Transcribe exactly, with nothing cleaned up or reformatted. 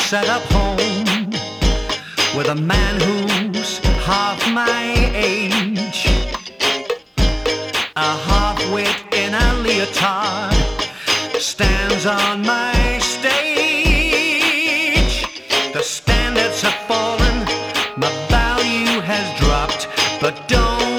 set up home with a man who's half my age, a half-wit in a leotard stands on my stage. The standards have fallen, my value has dropped, but don't